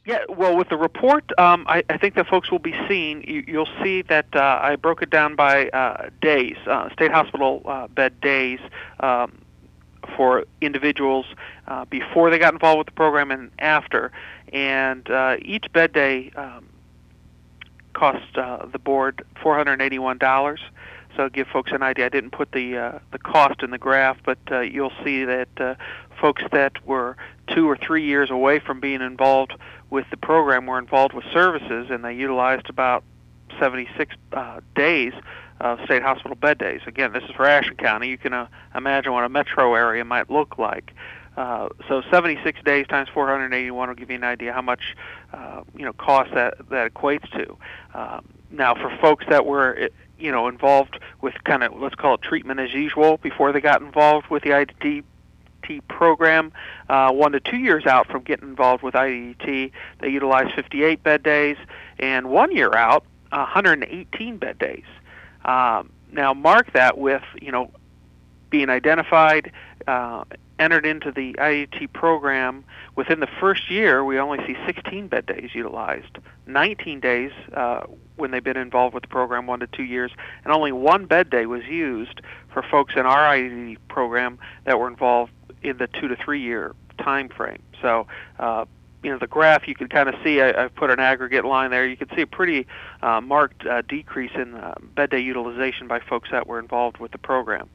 Yeah, well, with the report, I think that folks will be seeing. You'll see that I broke it down by days, state hospital bed days for individuals before they got involved with the program and after. And each bed day cost the board $481. So give folks an idea. I didn't put the cost in the graph, but you'll see that folks that were 2 or 3 years away from being involved with the program were involved with services, and they utilized about 76 days of state hospital bed days. Again, this is for Ashland County. You can imagine what a metro area might look like. So 76 days times 481 will give you an idea how much cost that equates to. Now, for folks that were involved with kind of, let's call it treatment as usual before they got involved with the IDT program, 1 to 2 years out from getting involved with IDT, they utilized 58 bed days, and 1 year out, 118 bed days. Now, mark that with being identified, entered into the IDT program. Within the first year, we only see 16 bed days utilized, 19 days when they've been involved with the program, 1 to 2 years, and only 1 bed day was used for folks in our IDT program that were involved in the 2 to 3 year time frame. So, the graph, you can kind of see, I've put an aggregate line there. You can see a pretty marked decrease in bed day utilization by folks that were involved with the program.